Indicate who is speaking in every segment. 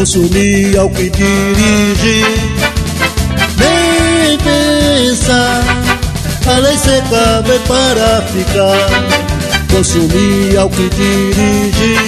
Speaker 1: consumir ao que dirige. Nem pensar, a lei seca veio para ficar. Consumir ao que dirige.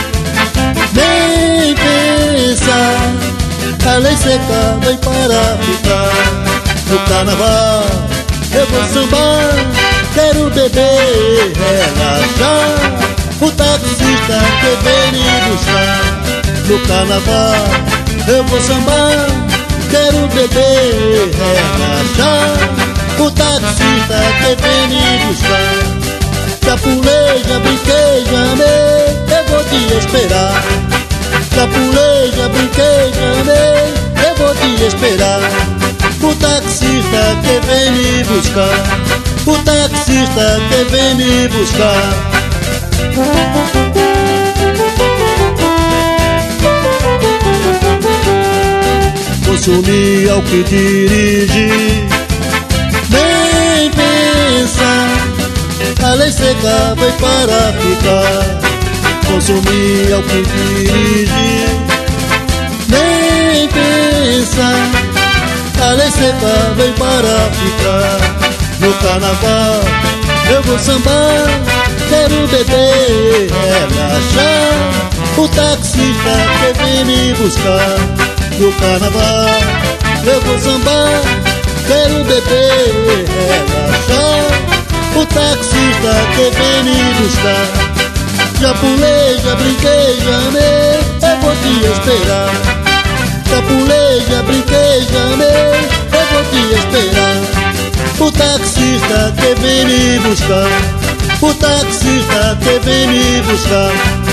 Speaker 1: Nem pensar, a lei seca veio para ficar. No carnaval eu vou sambar, quero beber, relaxar. O taxista que vem me buscar. No carnaval eu vou sambar, quero beber, relaxar. O taxista que vem me buscar. Já pulei, já brinquei, já amei, eu vou te esperar. Já pulei, já brinquei, já amei, eu vou te esperar. O taxista que vem me buscar. O taxista que vem me buscar. Consumir ao que dirige. Nem pensar, a lei seca veio para ficar. Consumir ao que dirige. Nem pensar, a lei seca veio para ficar. No carnaval eu vou sambar, quero beber, relaxar. O taxista que vem me buscar. No carnaval eu vou sambar, quero beber, relaxar. O taxista que vem me buscar. Já pulei, já brinquei, já amei, eu vou te esperar. Já pulei, já brinquei, já amei, eu vou te esperar. O taxista que vem me buscar. O taxista que vem me buscar.